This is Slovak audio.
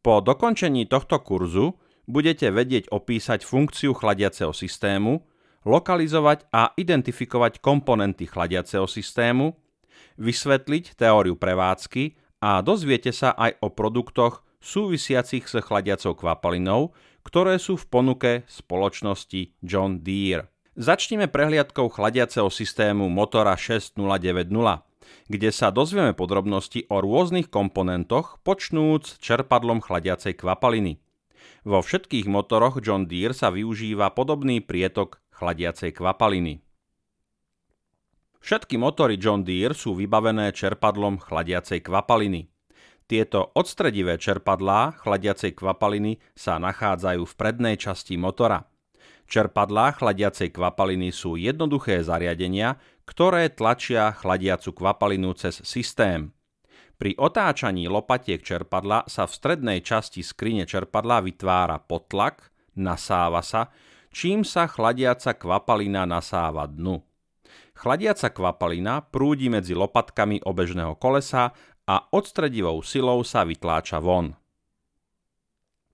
Po dokončení tohto kurzu budete vedieť opísať funkciu chladiaceho systému, lokalizovať a identifikovať komponenty chladiaceho systému, vysvetliť teóriu prevádzky a dozviete sa aj o produktoch súvisiacich s chladiacou kvapalinou, ktoré sú v ponuke spoločnosti John Deere. Začneme prehliadkou chladiaceho systému motora 6090, kde sa dozvieme podrobnosti o rôznych komponentoch, počnúc čerpadlom chladiacej kvapaliny. Vo všetkých motoroch John Deere sa využíva podobný prietok chladiacej kvapaliny. Všetky motory John Deere sú vybavené čerpadlom chladiacej kvapaliny. Tieto odstredivé čerpadlá chladiacej kvapaliny sa nachádzajú v prednej časti motora. Čerpadlá chladiacej kvapaliny sú jednoduché zariadenia, ktoré tlačia chladiacu kvapalinu cez systém. Pri otáčaní lopatiek čerpadla sa v strednej časti skrine čerpadla vytvára potlak, nasáva sa, čím sa chladiaca kvapalina nasáva dnu. Chladiaca kvapalina prúdi medzi lopatkami obežného kolesa a odstredivou silou sa vytláča von.